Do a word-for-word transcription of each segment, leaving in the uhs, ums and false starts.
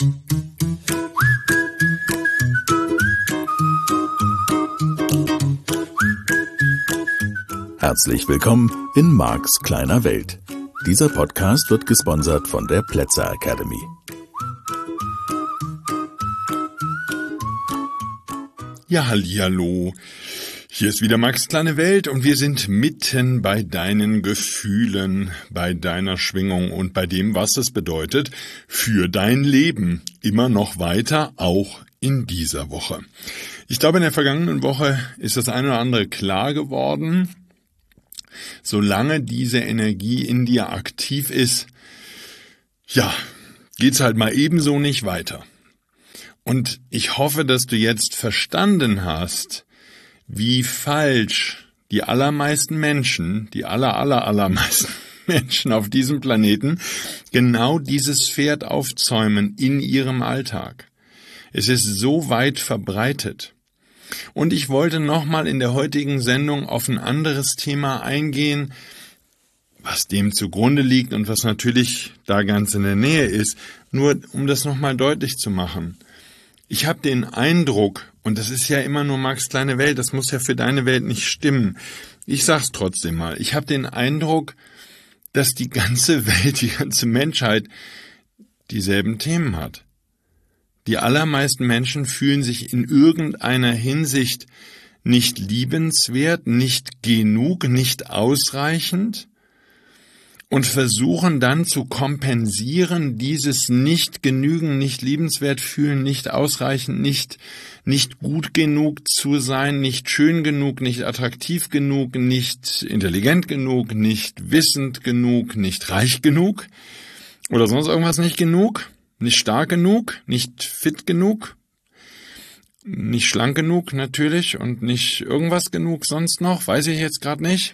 Herzlich willkommen in Marks kleiner Welt. Dieser Podcast wird gesponsert von der Plätzer Academy. Ja, hallihallo. Hier ist wieder Marks kleine Welt und wir sind mitten bei deinen Gefühlen, bei deiner Schwingung und bei dem, was es bedeutet für dein Leben. Immer noch weiter, auch in dieser Woche. Ich glaube, in der vergangenen Woche ist das eine oder andere klar geworden. Solange diese Energie in dir aktiv ist, ja, geht's halt mal ebenso nicht weiter. Und ich hoffe, dass du jetzt verstanden hast, wie falsch die allermeisten Menschen, die aller, aller, allermeisten Menschen auf diesem Planeten genau dieses Pferd aufzäumen in ihrem Alltag. Es ist so weit verbreitet. Und ich wollte nochmal in der heutigen Sendung auf ein anderes Thema eingehen, was dem zugrunde liegt und was natürlich da ganz in der Nähe ist, nur um das nochmal deutlich zu machen. Ich habe den Eindruck, und das ist ja immer nur Marks kleine Welt, das muss ja für deine Welt nicht stimmen, ich sag's trotzdem mal, ich habe den Eindruck, dass die ganze Welt, die ganze Menschheit dieselben Themen hat. Die allermeisten Menschen fühlen sich in irgendeiner Hinsicht nicht liebenswert, nicht genug, nicht ausreichend und versuchen dann zu kompensieren, dieses nicht genügen, nicht liebenswert fühlen, nicht ausreichend, nicht, nicht gut genug zu sein, nicht schön genug, nicht attraktiv genug, nicht intelligent genug, nicht wissend genug, nicht reich genug oder sonst irgendwas nicht genug. Nicht stark genug, nicht fit genug, nicht schlank genug natürlich und nicht irgendwas genug sonst noch, weiß ich jetzt gerade nicht.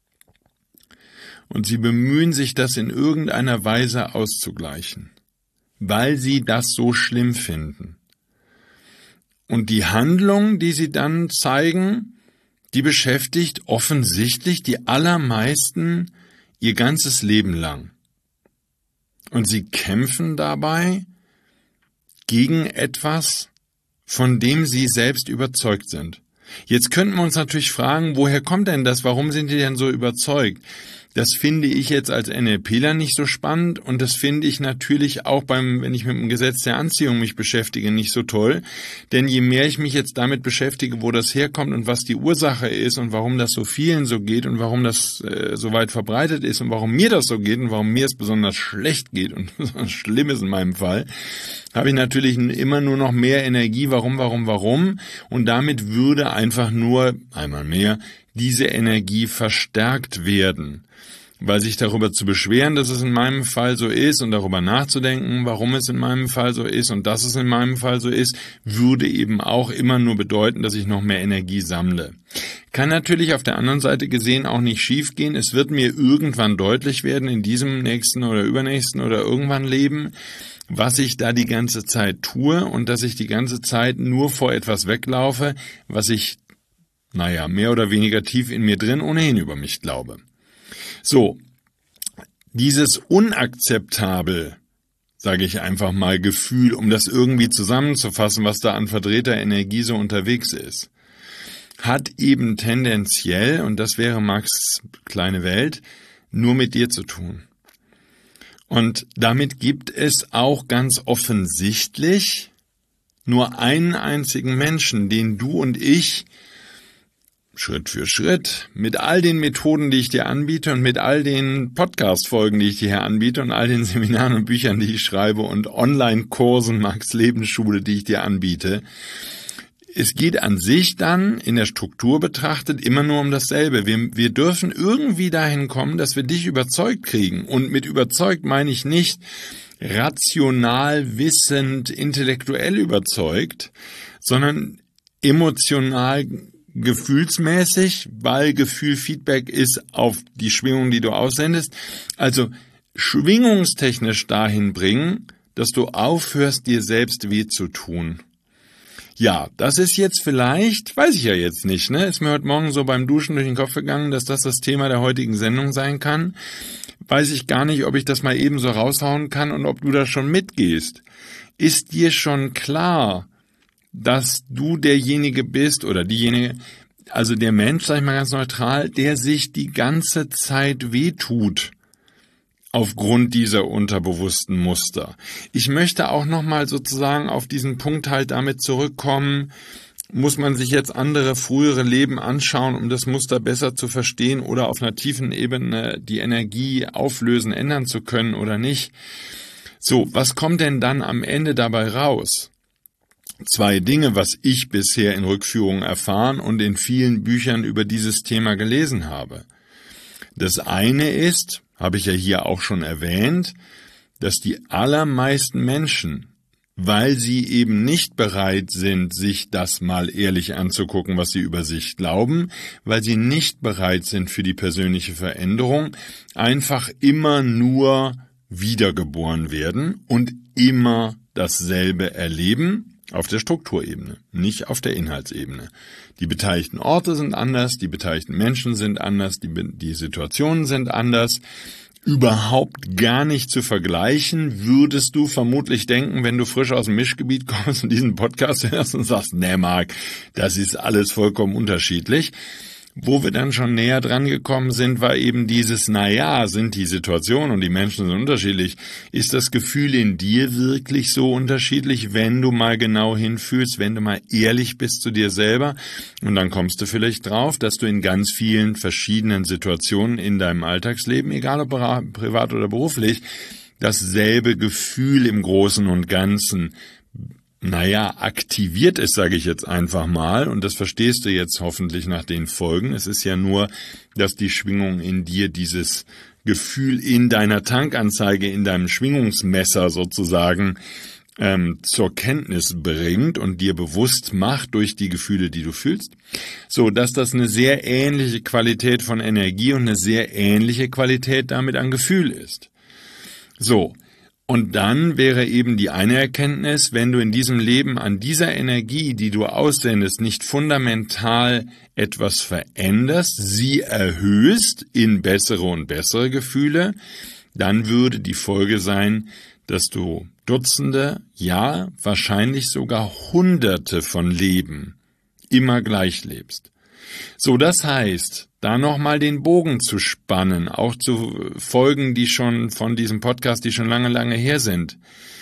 Und sie bemühen sich, das in irgendeiner Weise auszugleichen, weil sie das so schlimm finden. Und die Handlung, die sie dann zeigen, die beschäftigt offensichtlich die allermeisten ihr ganzes Leben lang. Und sie kämpfen dabei gegen etwas, von dem sie selbst überzeugt sind. Jetzt könnten wir uns natürlich fragen, woher kommt denn das? Warum sind die denn so überzeugt? Das finde ich jetzt als NLPler nicht so spannend und das finde ich natürlich auch beim, wenn ich mit dem Gesetz der Anziehung mich beschäftige, nicht so toll. Denn je mehr ich mich jetzt damit beschäftige, wo das herkommt und was die Ursache ist und warum das so vielen so geht und warum das äh, so weit verbreitet ist und warum mir das so geht und warum mir es besonders schlecht geht und besonders schlimm ist in meinem Fall, habe ich natürlich immer nur noch mehr Energie. Warum, warum, warum? Und damit würde einfach nur, einmal mehr, diese Energie verstärkt werden. Weil sich darüber zu beschweren, dass es in meinem Fall so ist und darüber nachzudenken, warum es in meinem Fall so ist und dass es in meinem Fall so ist, würde eben auch immer nur bedeuten, dass ich noch mehr Energie sammle. Kann natürlich auf der anderen Seite gesehen auch nicht schiefgehen. Es wird mir irgendwann deutlich werden, in diesem nächsten oder übernächsten oder irgendwann Leben, was ich da die ganze Zeit tue und dass ich die ganze Zeit nur vor etwas weglaufe, was ich, naja, mehr oder weniger tief in mir drin ohnehin über mich glaube. So, dieses unakzeptabel, sage ich einfach mal, Gefühl, um das irgendwie zusammenzufassen, was da an verdrehter Energie so unterwegs ist, hat eben tendenziell, und das wäre Marks kleine Welt, nur mit dir zu tun. Und damit gibt es auch ganz offensichtlich nur einen einzigen Menschen, den du und ich Schritt für Schritt, mit all den Methoden, die ich dir anbiete und mit all den Podcast-Folgen, die ich dir hier anbiete und all den Seminaren und Büchern, die ich schreibe und Online-Kursen, Marks Lebensschule, die ich dir anbiete. Es geht an sich dann, in der Struktur betrachtet, immer nur um dasselbe. Wir, wir dürfen irgendwie dahin kommen, dass wir dich überzeugt kriegen. Und mit überzeugt meine ich nicht rational, wissend, intellektuell überzeugt, sondern emotional, gefühlsmäßig, weil Gefühl Feedback ist auf die Schwingung, die du aussendest. Also schwingungstechnisch dahin bringen, dass du aufhörst, dir selbst weh zu tun. Ja, das ist jetzt vielleicht, weiß ich ja jetzt nicht, ne? Ist mir heute Morgen so beim Duschen durch den Kopf gegangen, dass das das Thema der heutigen Sendung sein kann. weiß ich gar nicht, ob ich das mal eben so raushauen kann und ob du da schon mitgehst. Ist dir schon klar, dass du derjenige bist oder diejenige, also der Mensch, sag ich mal ganz neutral, der sich die ganze Zeit wehtut aufgrund dieser unterbewussten Muster. Ich möchte auch nochmal sozusagen auf diesen Punkt halt damit zurückkommen, muss man sich jetzt andere frühere Leben anschauen, um das Muster besser zu verstehen oder auf einer tiefen Ebene die Energie auflösen, ändern zu können oder nicht. So, was kommt denn dann am Ende dabei raus? Zwei Dinge, was ich bisher in Rückführungen erfahren und in vielen Büchern über dieses Thema gelesen habe. Das eine ist, habe ich ja hier auch schon erwähnt, dass die allermeisten Menschen, weil sie eben nicht bereit sind, sich das mal ehrlich anzugucken, was sie über sich glauben, weil sie nicht bereit sind für die persönliche Veränderung, einfach immer nur wiedergeboren werden und immer dasselbe erleben, auf der Strukturebene, nicht auf der Inhaltsebene. Die beteiligten Orte sind anders, die beteiligten Menschen sind anders, die, die Situationen sind anders. Überhaupt gar nicht zu vergleichen, würdest du vermutlich denken, wenn du frisch aus dem Mischgebiet kommst und diesen Podcast hörst und sagst, nee Marc, das ist alles vollkommen unterschiedlich. Wo wir dann schon näher dran gekommen sind, war eben dieses, naja, sind die Situationen und die Menschen sind unterschiedlich. Ist das Gefühl in dir wirklich so unterschiedlich, wenn du mal genau hinfühlst, wenn du mal ehrlich bist zu dir selber? Und dann kommst du vielleicht drauf, dass du in ganz vielen verschiedenen Situationen in deinem Alltagsleben, egal ob privat oder beruflich, dasselbe Gefühl im Großen und Ganzen naja, aktiviert ist, sage ich jetzt einfach mal, und das verstehst du jetzt hoffentlich nach den Folgen. Es ist ja nur, dass die Schwingung in dir dieses Gefühl in deiner Tankanzeige, in deinem Schwingungsmesser sozusagen ähm, zur Kenntnis bringt und dir bewusst macht durch die Gefühle, die du fühlst, so dass das eine sehr ähnliche Qualität von Energie und eine sehr ähnliche Qualität damit an Gefühl ist. So. Und dann wäre eben die eine Erkenntnis, wenn du in diesem Leben an dieser Energie, die du aussendest, nicht fundamental etwas veränderst, sie erhöhst in bessere und bessere Gefühle, dann würde die Folge sein, dass du Dutzende, ja, wahrscheinlich sogar Hunderte von Leben immer gleich lebst. So, das heißt, da nochmal den Bogen zu spannen, auch zu Folgen, die schon von diesem Podcast, die schon lange, lange her sind.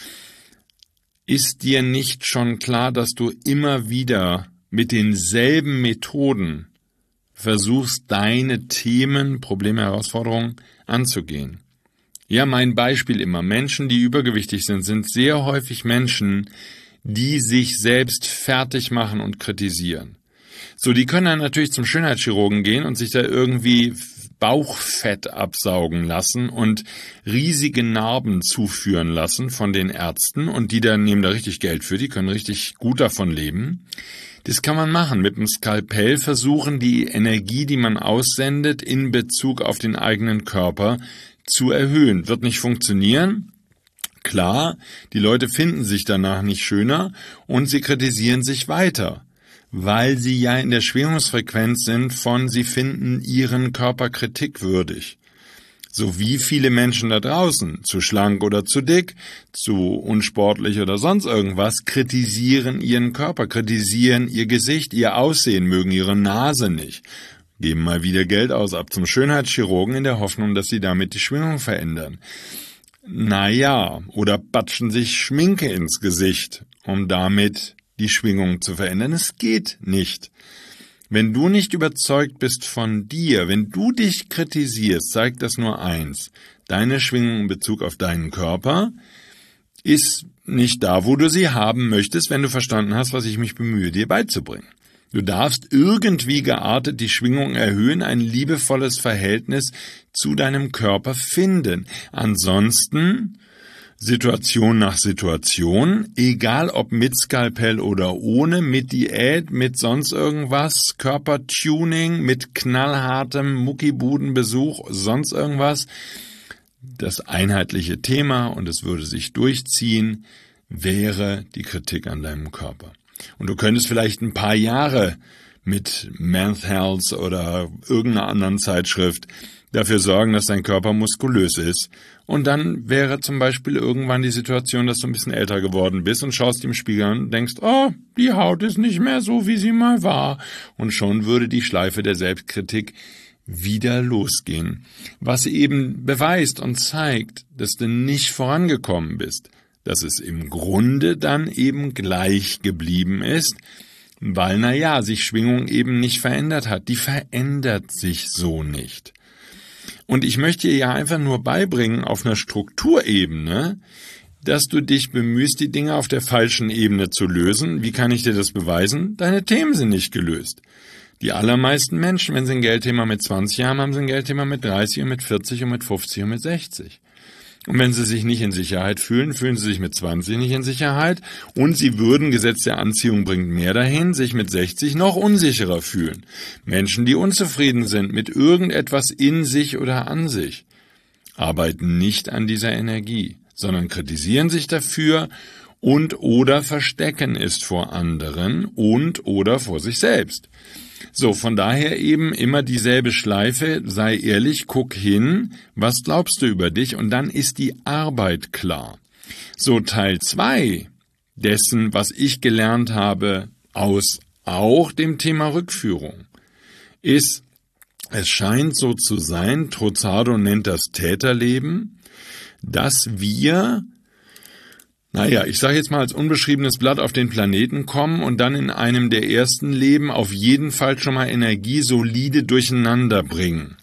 Ist dir nicht schon klar, dass du immer wieder mit denselben Methoden versuchst, deine Themen, Probleme, Herausforderungen anzugehen? Ja, mein Beispiel immer. Menschen, die übergewichtig sind, sind sehr häufig Menschen, die sich selbst fertig machen und kritisieren. So, die können dann natürlich zum Schönheitschirurgen gehen und sich da irgendwie Bauchfett absaugen lassen und riesige Narben zuführen lassen von den Ärzten und die dann nehmen da richtig Geld für, die können richtig gut davon leben. Das kann man machen, mit dem Skalpell versuchen, die Energie, die man aussendet, in Bezug auf den eigenen Körper zu erhöhen. Wird nicht funktionieren. Klar, die Leute finden sich danach nicht schöner und sie kritisieren sich weiter, weil sie ja in der Schwingungsfrequenz sind von, sie finden ihren Körper kritikwürdig. So wie viele Menschen da draußen, zu schlank oder zu dick, zu unsportlich oder sonst irgendwas, kritisieren ihren Körper, kritisieren ihr Gesicht, ihr Aussehen, mögen ihre Nase nicht. Geben mal wieder Geld aus, ab zum Schönheitschirurgen in der Hoffnung, dass sie damit die Schwingung verändern. Naja, oder batschen sich Schminke ins Gesicht, um damit die Schwingung zu verändern. Es geht nicht. Wenn du nicht überzeugt bist von dir, wenn du dich kritisierst, zeigt das nur eins. Deine Schwingung in Bezug auf deinen Körper ist nicht da, wo du sie haben möchtest, wenn du verstanden hast, was ich mich bemühe, dir beizubringen. Du darfst irgendwie geartet die Schwingung erhöhen, ein liebevolles Verhältnis zu deinem Körper finden. Ansonsten Situation nach Situation, egal ob mit Skalpell oder ohne, mit Diät, mit sonst irgendwas, Körpertuning, mit knallhartem Muckibudenbesuch, sonst irgendwas. Das einheitliche Thema, und es würde sich durchziehen, wäre die Kritik an deinem Körper. Und du könntest vielleicht ein paar Jahre mit Men's Health oder irgendeiner anderen Zeitschrift dafür sorgen, dass dein Körper muskulös ist. Und dann wäre zum Beispiel irgendwann die Situation, dass du ein bisschen älter geworden bist und schaust im Spiegel an und denkst, oh, die Haut ist nicht mehr so, wie sie mal war. Und schon würde die Schleife der Selbstkritik wieder losgehen. Was eben beweist und zeigt, dass du nicht vorangekommen bist. Dass es im Grunde dann eben gleich geblieben ist, weil, na ja, sich Schwingung eben nicht verändert hat. Die verändert sich so nicht. Und ich möchte dir ja einfach nur beibringen auf einer Strukturebene, dass du dich bemühst, die Dinge auf der falschen Ebene zu lösen. Wie kann ich dir das beweisen? Deine Themen sind nicht gelöst. Die allermeisten Menschen, wenn sie ein Geldthema mit zwanzig haben, haben sie ein Geldthema mit dreißig und mit vierzig und mit fünfzig und mit sechzig. Und wenn sie sich nicht in Sicherheit fühlen, fühlen sie sich mit zwanzig nicht in Sicherheit und sie würden, Gesetz der Anziehung bringt mehr dahin, sich mit sechzig noch unsicherer fühlen. Menschen, die unzufrieden sind mit irgendetwas in sich oder an sich, arbeiten nicht an dieser Energie, sondern kritisieren sich dafür und oder verstecken es vor anderen und oder vor sich selbst. So, von daher eben immer dieselbe Schleife, sei ehrlich, guck hin, was glaubst du über dich und dann ist die Arbeit klar. So, Teil zwei dessen, was ich gelernt habe aus auch dem Thema Rückführung, ist, es scheint so zu sein, Trozzado nennt das Täterleben, dass wir Naja, ich sage jetzt mal als unbeschriebenes Blatt auf den Planeten kommen und dann in einem der ersten Leben auf jeden Fall schon mal Energie solide durcheinander bringen.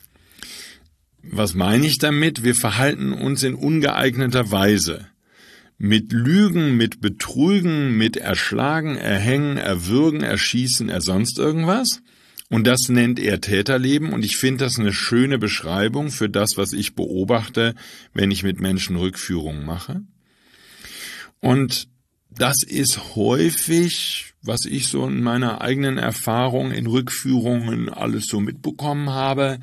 Was meine ich damit? Wir verhalten uns in ungeeigneter Weise. Mit Lügen, mit Betrügen, mit Erschlagen, Erhängen, Erwürgen, Erschießen, er sonst irgendwas. Und das nennt er Täterleben und ich finde das eine schöne Beschreibung für das, was ich beobachte, wenn ich mit Menschen Rückführungen mache. Und das ist häufig, was ich so in meiner eigenen Erfahrung in Rückführungen alles so mitbekommen habe,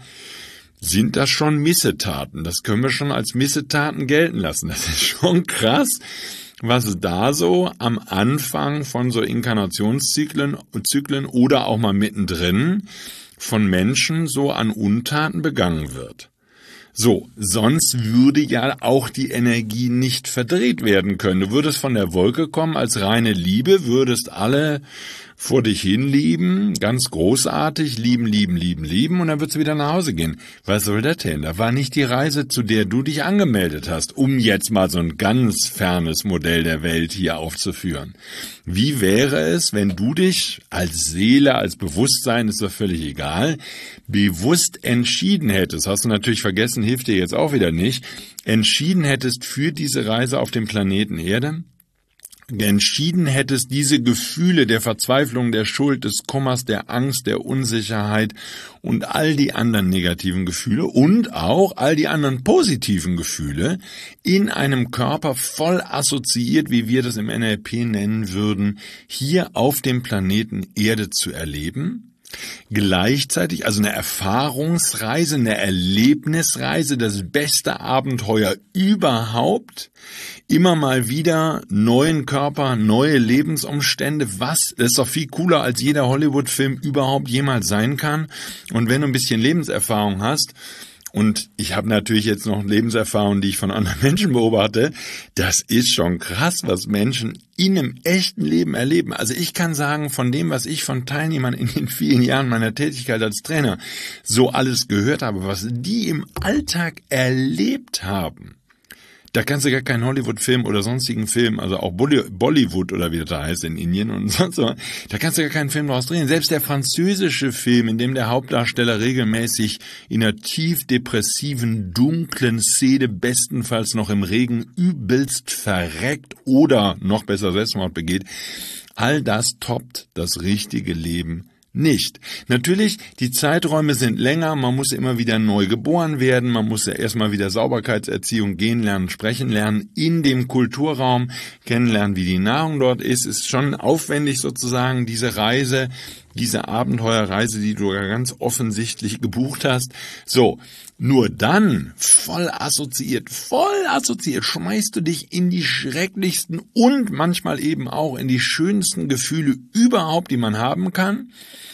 sind das schon Missetaten. Das können wir schon als Missetaten gelten lassen. Das ist schon krass, was da so am Anfang von so Inkarnationszyklen Zyklen oder auch mal mittendrin von Menschen so an Untaten begangen wird. So, sonst würde ja auch die Energie nicht verdreht werden können. Du würdest von der Wolke kommen als reine Liebe, würdest alle vor dich hin lieben, ganz großartig, lieben, lieben, lieben, lieben und dann würdest du wieder nach Hause gehen. Was soll das denn? Da war nicht die Reise, zu der du dich angemeldet hast, um jetzt mal so ein ganz fernes Modell der Welt hier aufzuführen. Wie wäre es, wenn du dich als Seele, als Bewusstsein, ist doch völlig egal, bewusst entschieden hättest, hast du natürlich vergessen, hilft dir jetzt auch wieder nicht, entschieden hättest für diese Reise auf dem Planeten Erde, entschieden hättest, diese Gefühle der Verzweiflung, der Schuld, des Kummers, der Angst, der Unsicherheit und all die anderen negativen Gefühle und auch all die anderen positiven Gefühle in einem Körper voll assoziiert, wie wir das im N L P nennen würden, hier auf dem Planeten Erde zu erleben. Gleichzeitig, also eine Erfahrungsreise, eine Erlebnisreise, das beste Abenteuer überhaupt, immer mal wieder neuen Körper, neue Lebensumstände, was, das ist doch viel cooler, als jeder Hollywood-Film überhaupt jemals sein kann. Und wenn du ein bisschen Lebenserfahrung hast, und ich habe natürlich jetzt noch Lebenserfahrungen, die ich von anderen Menschen beobachte, das ist schon krass, was Menschen in einem echten Leben erleben. Also ich kann sagen, von dem, was ich von Teilnehmern in den vielen Jahren meiner Tätigkeit als Trainer so alles gehört habe, was die im Alltag erlebt haben, da kannst du gar keinen Hollywood-Film oder sonstigen Film, also auch Bollywood oder wie das da heißt in Indien und sonst so, da kannst du gar keinen Film draus drehen. Selbst der französische Film, in dem der Hauptdarsteller regelmäßig in einer tief depressiven, dunklen Szene bestenfalls noch im Regen übelst verreckt oder noch besser Selbstmord begeht, all das toppt das richtige Leben nicht. Natürlich, die Zeiträume sind länger, man muss immer wieder neu geboren werden, man muss ja erstmal wieder Sauberkeitserziehung gehen lernen, sprechen lernen, in dem Kulturraum kennenlernen, wie die Nahrung dort ist, ist schon aufwendig sozusagen, diese Reise, diese Abenteuerreise, die du ja ganz offensichtlich gebucht hast. So, nur dann, voll assoziiert, voll assoziiert, schmeißt du dich in die schrecklichsten und manchmal eben auch in die schönsten Gefühle überhaupt, die man haben kann.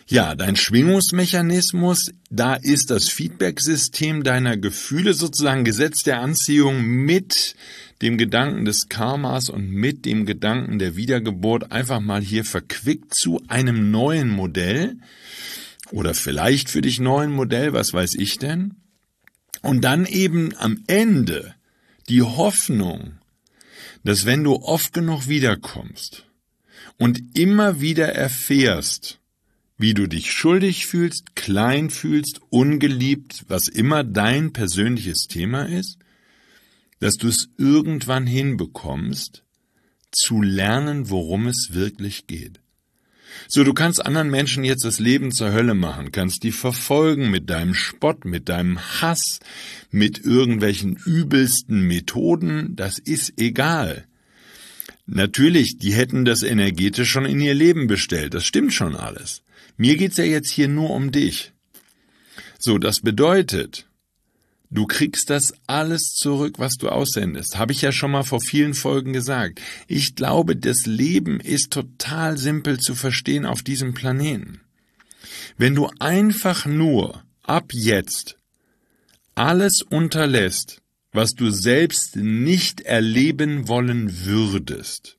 Ja, dein Schwingungsmechanismus, da ist das Feedback-System deiner Gefühle sozusagen Gesetz der Anziehung mit dem Gedanken des Karmas und mit dem Gedanken der Wiedergeburt einfach mal hier verquickt zu einem neuen Modell oder vielleicht für dich neuen Modell, was weiß ich denn? Und dann eben am Ende die Hoffnung, dass wenn du oft genug wiederkommst und immer wieder erfährst, wie du dich schuldig fühlst, klein fühlst, ungeliebt, was immer dein persönliches Thema ist, dass du es irgendwann hinbekommst, zu lernen, worum es wirklich geht. So, du kannst anderen Menschen jetzt das Leben zur Hölle machen, kannst die verfolgen mit deinem Spott, mit deinem Hass, mit irgendwelchen übelsten Methoden, das ist egal. Natürlich, die hätten das energetisch schon in ihr Leben bestellt, das stimmt schon alles. Mir geht's ja jetzt hier nur um dich. So, das bedeutet, du kriegst das alles zurück, was du aussendest. Habe ich ja schon mal vor vielen Folgen gesagt. Ich glaube, das Leben ist total simpel zu verstehen auf diesem Planeten. Wenn du einfach nur ab jetzt alles unterlässt, was du selbst nicht erleben wollen würdest,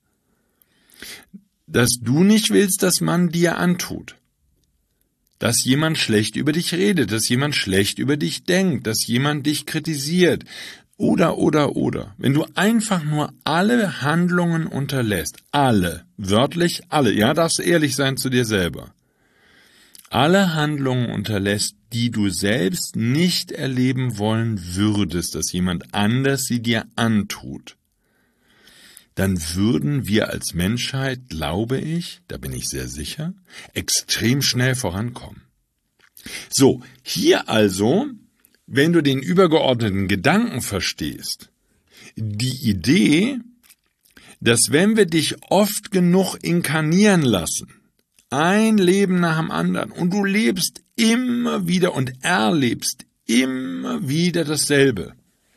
dass du nicht willst, dass man dir antut, dass jemand schlecht über dich redet, dass jemand schlecht über dich denkt, dass jemand dich kritisiert oder, oder, oder. Wenn du einfach nur alle Handlungen unterlässt, alle, wörtlich alle, ja, darfst ehrlich sein zu dir selber, alle Handlungen unterlässt, die du selbst nicht erleben wollen würdest, dass jemand anders sie dir antut, dann würden wir als Menschheit, glaube ich, da bin ich sehr sicher, extrem schnell vorankommen. So, hier also, wenn du den übergeordneten Gedanken verstehst, die Idee, dass wenn wir dich oft genug inkarnieren lassen, ein Leben nach dem anderen, und du lebst immer wieder und erlebst immer wieder dasselbe,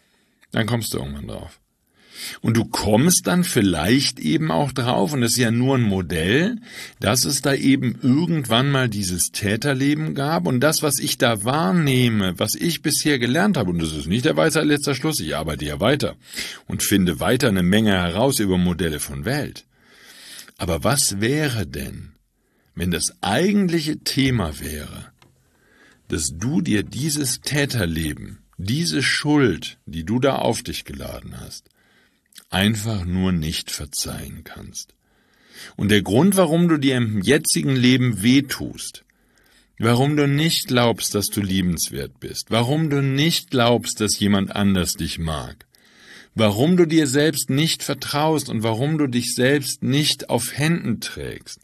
dann kommst du irgendwann drauf. Und du kommst dann vielleicht eben auch drauf, und das ist ja nur ein Modell, dass es da eben irgendwann mal dieses Täterleben gab, und das, was ich da wahrnehme, was ich bisher gelernt habe, und das ist nicht der Weisheit letzter Schluss, ich arbeite ja weiter und finde weiter eine Menge heraus über Modelle von Welt. Aber was wäre denn, wenn das eigentliche Thema wäre, dass du dir dieses Täterleben, diese Schuld, die du da auf dich geladen hast, einfach nur nicht verzeihen kannst. Und der Grund, warum du dir im jetzigen Leben wehtust, warum du nicht glaubst, dass du liebenswert bist, warum du nicht glaubst, dass jemand anders dich mag, warum du dir selbst nicht vertraust und warum du dich selbst nicht auf Händen trägst,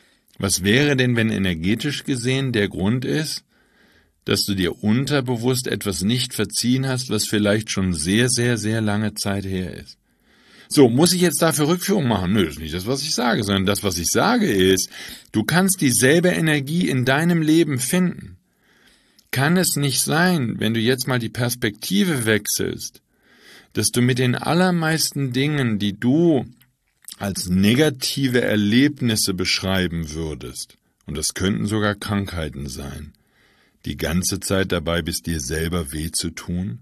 was wäre denn, wenn energetisch gesehen der Grund ist, dass du dir unterbewusst etwas nicht verziehen hast, was vielleicht schon sehr, sehr, sehr lange Zeit her ist? So, muss ich jetzt dafür Rückführung machen? Nö, das ist nicht das, was ich sage, sondern das, was ich sage ist, du kannst dieselbe Energie in deinem Leben finden. Kann es nicht sein, wenn du jetzt mal die Perspektive wechselst, dass du mit den allermeisten Dingen, die du als negative Erlebnisse beschreiben würdest, und das könnten sogar Krankheiten sein, die ganze Zeit dabei bist, dir selber weh zu tun?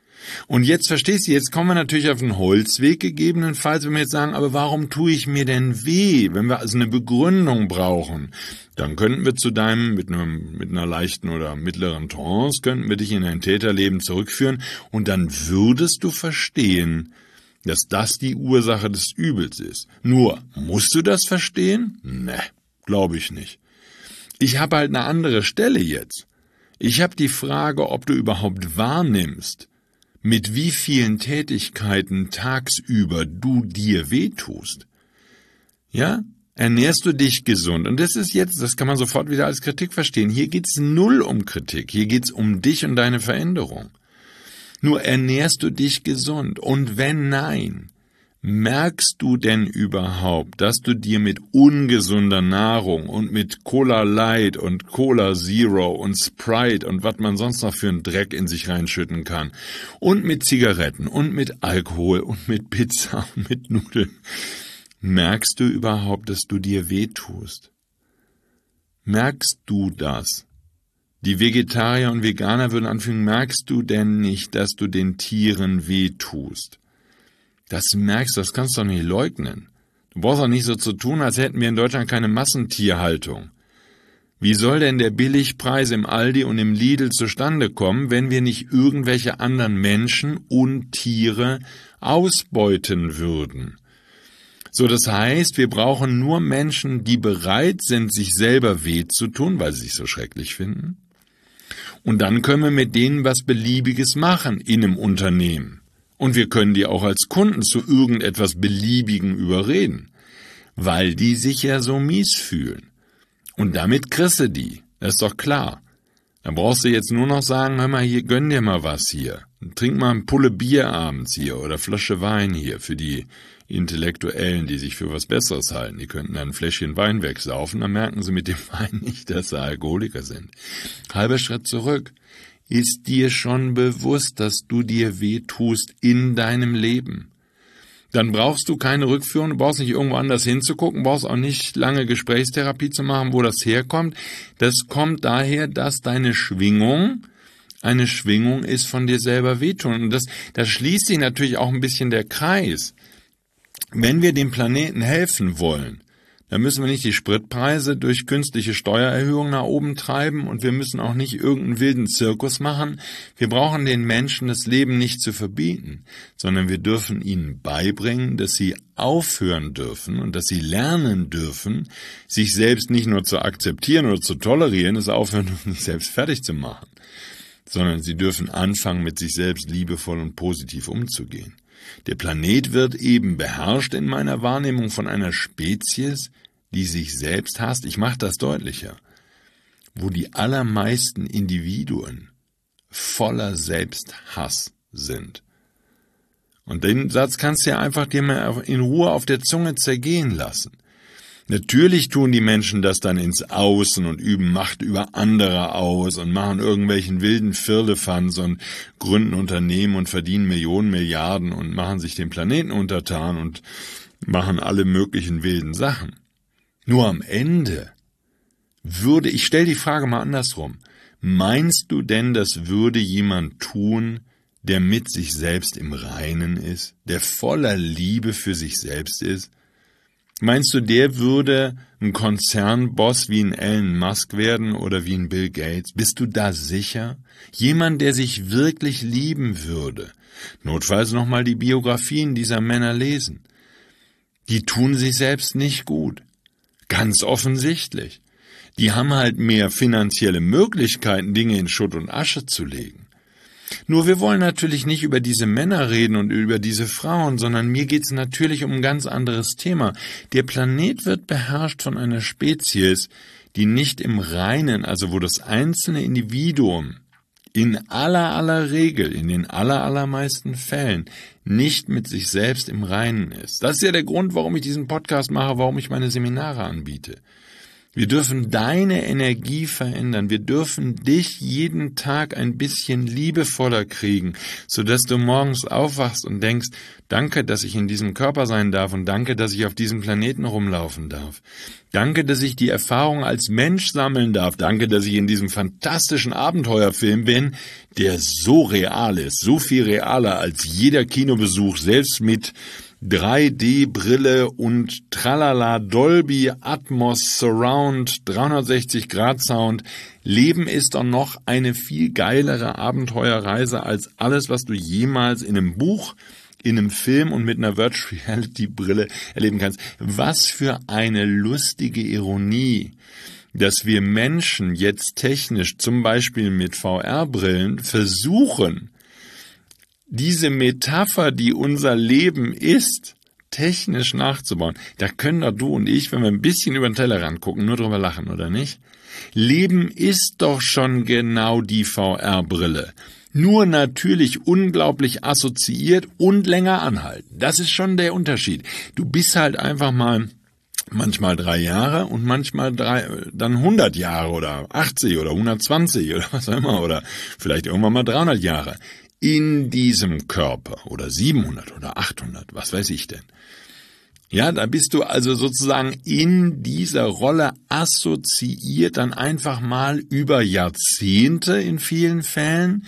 Und jetzt verstehst du, jetzt kommen wir natürlich auf den Holzweg gegebenenfalls, wenn wir jetzt sagen, aber warum tue ich mir denn weh? Wenn wir also eine Begründung brauchen, dann könnten wir zu deinem, mit einem, mit einer leichten oder mittleren Trance, könnten wir dich in dein Täterleben zurückführen, und dann würdest du verstehen, dass das die Ursache des Übels ist. Nur, musst du das verstehen? Ne, glaube ich nicht. Ich habe halt eine andere Stelle jetzt. Ich habe die Frage, ob du überhaupt wahrnimmst, mit wie vielen Tätigkeiten tagsüber du dir wehtust. Ja? Ernährst du dich gesund? Und das ist jetzt, das kann man sofort wieder als Kritik verstehen. Hier geht's null um Kritik. Hier geht's um dich und deine Veränderung. Nur ernährst du dich gesund? Und wenn nein, merkst du denn überhaupt, dass du dir mit ungesunder Nahrung und mit Cola Light und Cola Zero und Sprite und was man sonst noch für einen Dreck in sich reinschütten kann und mit Zigaretten und mit Alkohol und mit Pizza und mit Nudeln, merkst du überhaupt, dass du dir wehtust? Merkst du das? Die Vegetarier und Veganer würden anfügen, merkst du denn nicht, dass du den Tieren wehtust? Das merkst du, das kannst du doch nicht leugnen. Du brauchst auch nicht so zu tun, als hätten wir in Deutschland keine Massentierhaltung. Wie soll denn der Billigpreis im Aldi und im Lidl zustande kommen, wenn wir nicht irgendwelche anderen Menschen und Tiere ausbeuten würden? So, das heißt, wir brauchen nur Menschen, die bereit sind, sich selber weh zu tun, weil sie sich so schrecklich finden. Und dann können wir mit denen was Beliebiges machen in einem Unternehmen. Und wir können die auch als Kunden zu irgendetwas Beliebigem überreden, weil die sich ja so mies fühlen. Und damit kriegst du die, das ist doch klar. Dann brauchst du jetzt nur noch sagen, hör mal hier, gönn dir mal was hier. Trink mal eine Pulle Bier abends hier oder Flasche Wein hier für die Intellektuellen, die sich für was Besseres halten. Die könnten dann ein Fläschchen Wein wegsaufen, dann merken sie mit dem Wein nicht, dass sie Alkoholiker sind. Halber Schritt zurück. Ist dir schon bewusst, dass du dir wehtust in deinem Leben? Dann brauchst du keine Rückführung, du brauchst nicht irgendwo anders hinzugucken, brauchst auch nicht lange Gesprächstherapie zu machen, wo das herkommt. Das kommt daher, dass deine Schwingung eine Schwingung ist von dir selber wehtun. Und das, da schließt sich natürlich auch ein bisschen der Kreis. Wenn wir dem Planeten helfen wollen, dann müssen wir nicht die Spritpreise durch künstliche Steuererhöhungen nach oben treiben und wir müssen auch nicht irgendeinen wilden Zirkus machen. Wir brauchen den Menschen das Leben nicht zu verbieten, sondern wir dürfen ihnen beibringen, dass sie aufhören dürfen und dass sie lernen dürfen, sich selbst nicht nur zu akzeptieren oder zu tolerieren, dass sie aufhören dürfen, sich selbst fertig zu machen, sondern sie dürfen anfangen, mit sich selbst liebevoll und positiv umzugehen. Der Planet wird eben beherrscht in meiner Wahrnehmung von einer Spezies, die sich selbst hasst. Ich mache das deutlicher. Wo die allermeisten Individuen voller Selbsthass sind. Und den Satz kannst du ja einfach dir mal in Ruhe auf der Zunge zergehen lassen. Natürlich tun die Menschen das dann ins Außen und üben Macht über andere aus und machen irgendwelchen wilden Firlefanz und gründen Unternehmen und verdienen Millionen, Milliarden und machen sich den Planeten untertan und machen alle möglichen wilden Sachen. Nur am Ende würde, ich stelle die Frage mal andersrum, meinst du denn, das würde jemand tun, der mit sich selbst im Reinen ist, der voller Liebe für sich selbst ist? Meinst du, der würde ein Konzernboss wie ein Elon Musk werden oder wie ein Bill Gates? Bist du da sicher? Jemand, der sich wirklich lieben würde. Notfalls nochmal die Biografien dieser Männer lesen. Die tun sich selbst nicht gut. Ganz offensichtlich. Die haben halt mehr finanzielle Möglichkeiten, Dinge in Schutt und Asche zu legen. Nur wir wollen natürlich nicht über diese Männer reden und über diese Frauen, sondern mir geht es natürlich um ein ganz anderes Thema. Der Planet wird beherrscht von einer Spezies, die nicht im Reinen, also wo das einzelne Individuum in aller aller Regel, in den aller allermeisten Fällen nicht mit sich selbst im Reinen ist. Das ist ja der Grund, warum ich diesen Podcast mache, warum ich meine Seminare anbiete. Wir dürfen deine Energie verändern. Wir dürfen dich jeden Tag ein bisschen liebevoller kriegen, sodass du morgens aufwachst und denkst, danke, dass ich in diesem Körper sein darf und danke, dass ich auf diesem Planeten rumlaufen darf. Danke, dass ich die Erfahrung als Mensch sammeln darf. Danke, dass ich in diesem fantastischen Abenteuerfilm bin, der so real ist, so viel realer als jeder Kinobesuch, selbst mit drei D Brille und Tralala, Dolby, Atmos, Surround, dreihundertsechzig Grad Sound. Leben ist doch noch eine viel geilere Abenteuerreise als alles, was du jemals in einem Buch, in einem Film und mit einer Virtual Reality Brille erleben kannst. Was für eine lustige Ironie, dass wir Menschen jetzt technisch, zum Beispiel mit V R-Brillen, versuchen, diese Metapher, die unser Leben ist, technisch nachzubauen. Da können doch du und ich, wenn wir ein bisschen über den Tellerrand gucken, nur drüber lachen, oder nicht? Leben ist doch schon genau die V R-Brille. Nur natürlich unglaublich assoziiert und länger anhalten. Das ist schon der Unterschied. Du bist halt einfach mal manchmal drei Jahre und manchmal drei, dann hundert Jahre oder achtzig oder hundertzwanzig oder was auch immer oder vielleicht irgendwann mal dreihundert Jahre. In diesem Körper oder siebenhundert oder achthundert, was weiß ich denn. Ja, da bist du also sozusagen in dieser Rolle assoziiert, dann einfach mal über Jahrzehnte in vielen Fällen,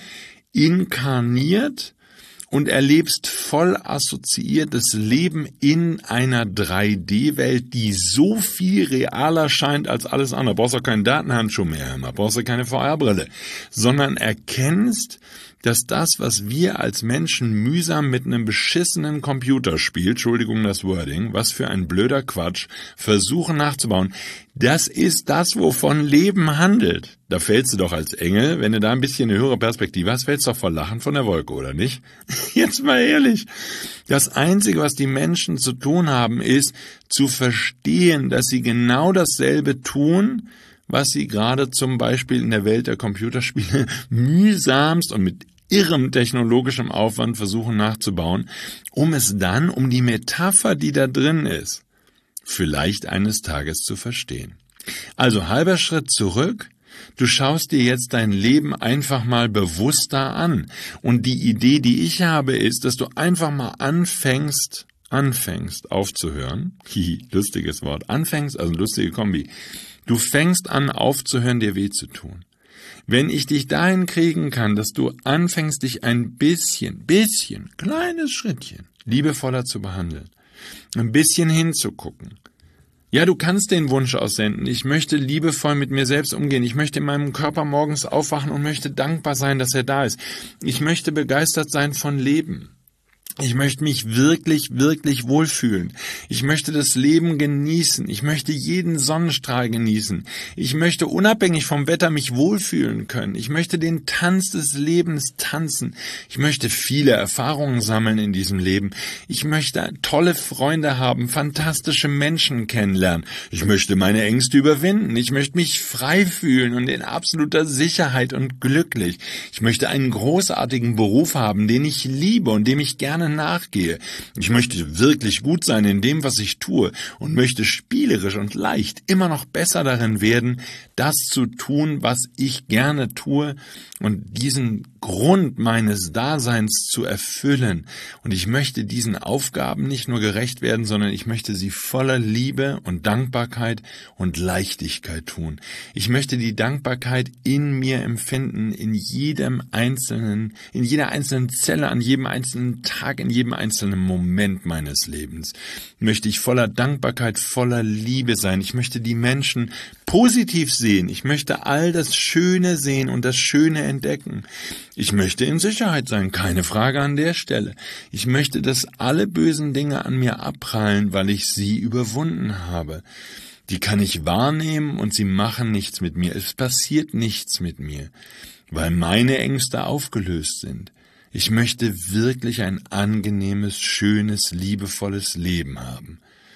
inkarniert und erlebst voll assoziiertes Leben in einer drei D Welt, die so viel realer scheint als alles andere. Brauchst auch keinen Datenhandschuh mehr, brauchst du keine V R-Brille, sondern erkennst, dass das, was wir als Menschen mühsam mit einem beschissenen Computerspiel, Entschuldigung das Wording, was für ein blöder Quatsch, versuchen nachzubauen, das ist das, wovon Leben handelt. Da fällst du doch als Engel, wenn du da ein bisschen eine höhere Perspektive hast, fällst du doch vor Lachen von der Wolke, oder nicht? Jetzt mal ehrlich. Das Einzige, was die Menschen zu tun haben, ist zu verstehen, dass sie genau dasselbe tun, was sie gerade zum Beispiel in der Welt der Computerspiele mühsamst und mit irrem technologischem Aufwand versuchen nachzubauen, um es dann, um die Metapher, die da drin ist, vielleicht eines Tages zu verstehen. Also halber Schritt zurück, du schaust dir jetzt dein Leben einfach mal bewusster an. Und die Idee, die ich habe, ist, dass du einfach mal anfängst, anfängst aufzuhören, hihi, lustiges Wort, anfängst, also lustige Kombi, du fängst an aufzuhören, dir weh zu tun. Wenn ich dich dahin kriegen kann, dass du anfängst, dich ein bisschen, bisschen, kleines Schrittchen liebevoller zu behandeln, ein bisschen hinzugucken. Ja, du kannst den Wunsch aussenden, ich möchte liebevoll mit mir selbst umgehen, ich möchte in meinem Körper morgens aufwachen und möchte dankbar sein, dass er da ist. Ich möchte begeistert sein von Leben. Ich möchte mich wirklich, wirklich wohlfühlen. Ich möchte das Leben genießen. Ich möchte jeden Sonnenstrahl genießen. Ich möchte unabhängig vom Wetter mich wohlfühlen können. Ich möchte den Tanz des Lebens tanzen. Ich möchte viele Erfahrungen sammeln in diesem Leben. Ich möchte tolle Freunde haben, fantastische Menschen kennenlernen. Ich möchte meine Ängste überwinden. Ich möchte mich frei fühlen und in absoluter Sicherheit und glücklich. Ich möchte einen großartigen Beruf haben, den ich liebe und dem ich gerne nachgehe. Ich möchte wirklich gut sein in dem, was ich tue und möchte spielerisch und leicht immer noch besser darin werden, das zu tun, was ich gerne tue und diesen Grund meines Daseins zu erfüllen. Und ich möchte diesen Aufgaben nicht nur gerecht werden, sondern ich möchte sie voller Liebe und Dankbarkeit und Leichtigkeit tun. Ich möchte die Dankbarkeit in mir empfinden, in jedem einzelnen, in jeder einzelnen Zelle, an jedem einzelnen Tag, in jedem einzelnen Moment meines Lebens. Möchte ich voller Dankbarkeit, voller Liebe sein. Ich möchte die Menschen positiv sehen. Ich möchte all das Schöne sehen und das Schöne entdecken. Ich möchte in Sicherheit sein, keine Frage an der Stelle. Ich möchte, dass alle bösen Dinge an mir abprallen, weil ich sie überwunden habe. Die kann ich wahrnehmen und sie machen nichts mit mir. Es passiert nichts mit mir, weil meine Ängste aufgelöst sind. Ich möchte wirklich ein angenehmes, schönes, liebevolles Leben haben.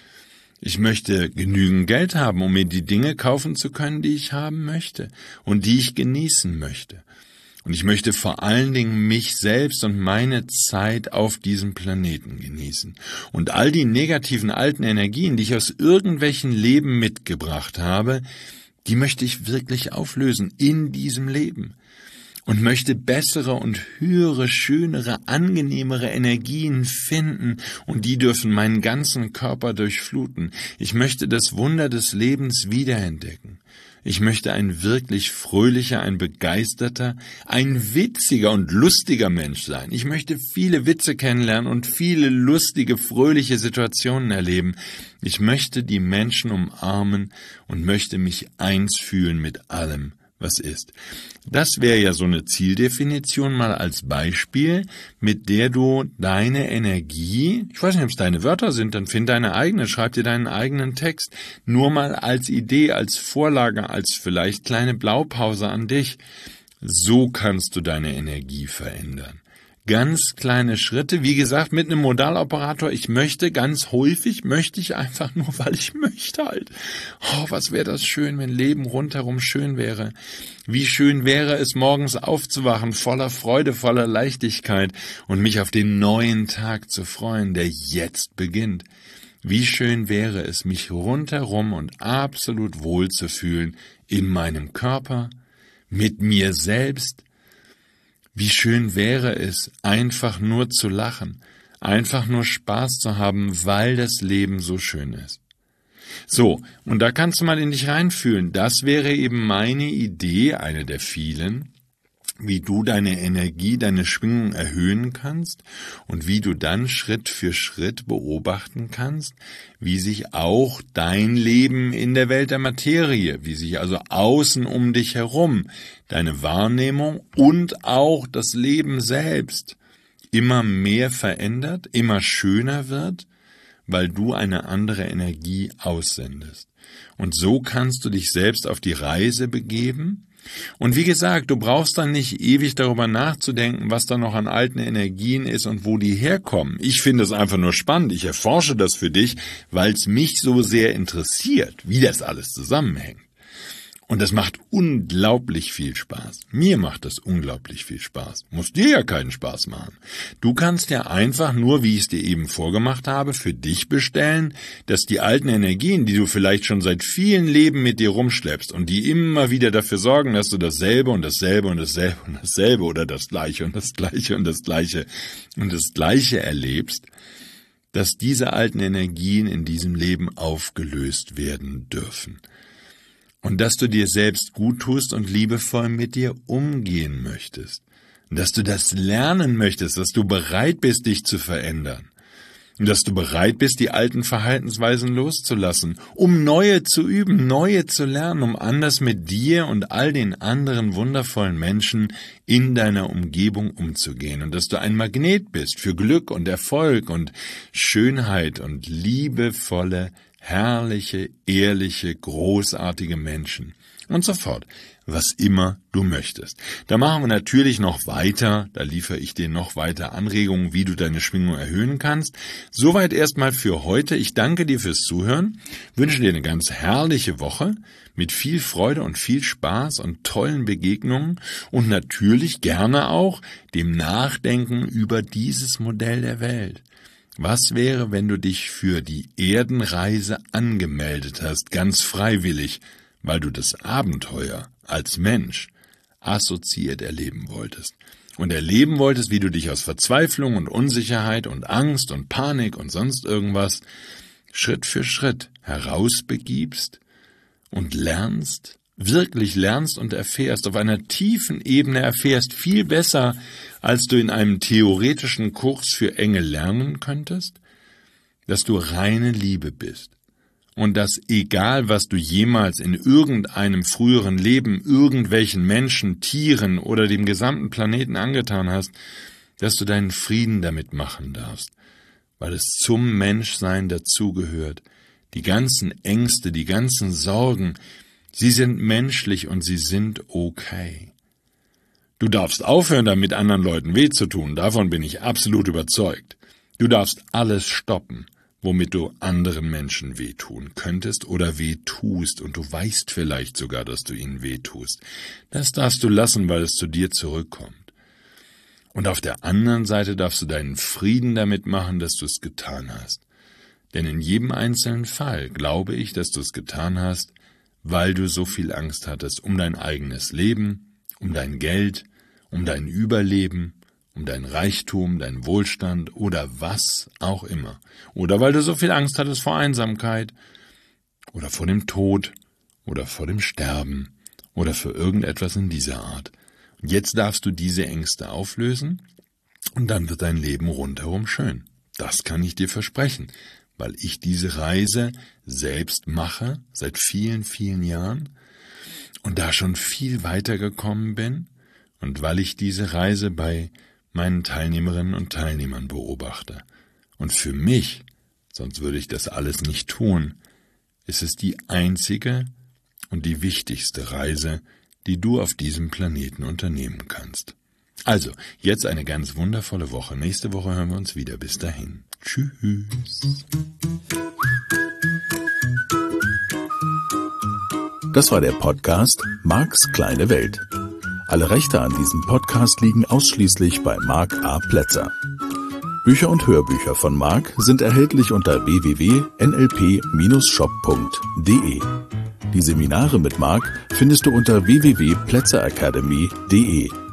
Ich möchte genügend Geld haben, um mir die Dinge kaufen zu können, die ich haben möchte und die ich genießen möchte. Und ich möchte vor allen Dingen mich selbst und meine Zeit auf diesem Planeten genießen. Und all die negativen alten Energien, die ich aus irgendwelchen Leben mitgebracht habe, die möchte ich wirklich auflösen in diesem Leben. Und möchte bessere und höhere, schönere, angenehmere Energien finden und die dürfen meinen ganzen Körper durchfluten. Ich möchte das Wunder des Lebens wiederentdecken. Ich möchte ein wirklich fröhlicher, ein begeisterter, ein witziger und lustiger Mensch sein. Ich möchte viele Witze kennenlernen und viele lustige, fröhliche Situationen erleben. Ich möchte die Menschen umarmen und möchte mich eins fühlen mit allem, was ist. Das wäre ja so eine Zieldefinition mal als Beispiel, mit der du deine Energie, ich weiß nicht, ob es deine Wörter sind, dann find deine eigene, schreib dir deinen eigenen Text, nur mal als Idee, als Vorlage, als vielleicht kleine Blaupause an dich. So kannst du deine Energie verändern. Ganz kleine Schritte, wie gesagt, mit einem Modaloperator. Ich möchte ganz häufig, möchte ich einfach nur, weil ich möchte halt. Oh, was wäre das schön, wenn Leben rundherum schön wäre. Wie schön wäre es, morgens aufzuwachen, voller Freude, voller Leichtigkeit und mich auf den neuen Tag zu freuen, der jetzt beginnt. Wie schön wäre es, mich rundherum und absolut wohl zu fühlen in meinem Körper, mit mir selbst. Wie schön wäre es, einfach nur zu lachen, einfach nur Spaß zu haben, weil das Leben so schön ist. So, und da kannst du mal in dich reinfühlen. Das wäre eben meine Idee, eine der vielen, wie du deine Energie, deine Schwingung erhöhen kannst und wie du dann Schritt für Schritt beobachten kannst, wie sich auch dein Leben in der Welt der Materie, wie sich also außen um dich herum, deine Wahrnehmung und auch das Leben selbst immer mehr verändert, immer schöner wird, weil du eine andere Energie aussendest. Und so kannst du dich selbst auf die Reise begeben. Und wie gesagt, du brauchst dann nicht ewig darüber nachzudenken, was da noch an alten Energien ist und wo die herkommen. Ich finde es einfach nur spannend. Ich erforsche das für dich, weil es mich so sehr interessiert, wie das alles zusammenhängt. Und das macht unglaublich viel Spaß. Mir macht das unglaublich viel Spaß. Muss dir ja keinen Spaß machen. Du kannst ja einfach nur, wie ich es dir eben vorgemacht habe, für dich bestellen, dass die alten Energien, die du vielleicht schon seit vielen Leben mit dir rumschleppst und die immer wieder dafür sorgen, dass du dasselbe und dasselbe und dasselbe und dasselbe oder das Gleiche und das Gleiche und das Gleiche und das Gleiche erlebst, dass diese alten Energien in diesem Leben aufgelöst werden dürfen. Und dass du dir selbst gut tust und liebevoll mit dir umgehen möchtest. Und dass du das lernen möchtest, dass du bereit bist, dich zu verändern. Und dass du bereit bist, die alten Verhaltensweisen loszulassen, um neue zu üben, neue zu lernen, um anders mit dir und all den anderen wundervollen Menschen in deiner Umgebung umzugehen. Und dass du ein Magnet bist für Glück und Erfolg und Schönheit und liebevolle herrliche, ehrliche, großartige Menschen und so fort, was immer du möchtest. Da machen wir natürlich noch weiter, da liefere ich dir noch weiter Anregungen, wie du deine Schwingung erhöhen kannst. Soweit erstmal für heute. Ich danke dir fürs Zuhören, wünsche dir eine ganz herrliche Woche mit viel Freude und viel Spaß und tollen Begegnungen und natürlich gerne auch dem Nachdenken über dieses Modell der Welt. Was wäre, wenn du dich für die Erdenreise angemeldet hast, ganz freiwillig, weil du das Abenteuer als Mensch assoziiert erleben wolltest und erleben wolltest, wie du dich aus Verzweiflung und Unsicherheit und Angst und Panik und sonst irgendwas Schritt für Schritt herausbegibst und lernst, wirklich lernst und erfährst, auf einer tiefen Ebene erfährst, viel besser, als du in einem theoretischen Kurs für Engel lernen könntest, dass du reine Liebe bist und dass egal, was du jemals in irgendeinem früheren Leben irgendwelchen Menschen, Tieren oder dem gesamten Planeten angetan hast, dass du deinen Frieden damit machen darfst, weil es zum Menschsein dazugehört. Die ganzen Ängste, die ganzen Sorgen, sie sind menschlich und sie sind okay. Du darfst aufhören, damit anderen Leuten weh zu tun, davon bin ich absolut überzeugt. Du darfst alles stoppen, womit du anderen Menschen wehtun könntest oder wehtust, und du weißt vielleicht sogar, dass du ihnen wehtust. Das darfst du lassen, weil es zu dir zurückkommt. Und auf der anderen Seite darfst du deinen Frieden damit machen, dass du es getan hast. Denn in jedem einzelnen Fall glaube ich, dass du es getan hast, weil du so viel Angst hattest um dein eigenes Leben, um dein Geld, um dein Überleben, um dein Reichtum, dein Wohlstand oder was auch immer. Oder weil du so viel Angst hattest vor Einsamkeit oder vor dem Tod oder vor dem Sterben oder für irgendetwas in dieser Art. Und jetzt darfst du diese Ängste auflösen und dann wird dein Leben rundherum schön. Das kann ich dir versprechen, weil ich diese Reise selbst mache seit vielen, vielen Jahren und da schon viel weiter gekommen bin und weil ich diese Reise bei meinen Teilnehmerinnen und Teilnehmern beobachte. Und für mich, sonst würde ich das alles nicht tun, ist es die einzige und die wichtigste Reise, die du auf diesem Planeten unternehmen kannst. Also, jetzt eine ganz wundervolle Woche. Nächste Woche hören wir uns wieder. Bis dahin. Tschüss. Das war der Podcast Marks kleine Welt. Alle Rechte an diesem Podcast liegen ausschließlich bei Mark A. Plätzer. Bücher und Hörbücher von Mark sind erhältlich unter w w w punkt n l p Bindestrich shop punkt d e. Die Seminare mit Mark findest du unter w w w punkt plätzer academy punkt d e.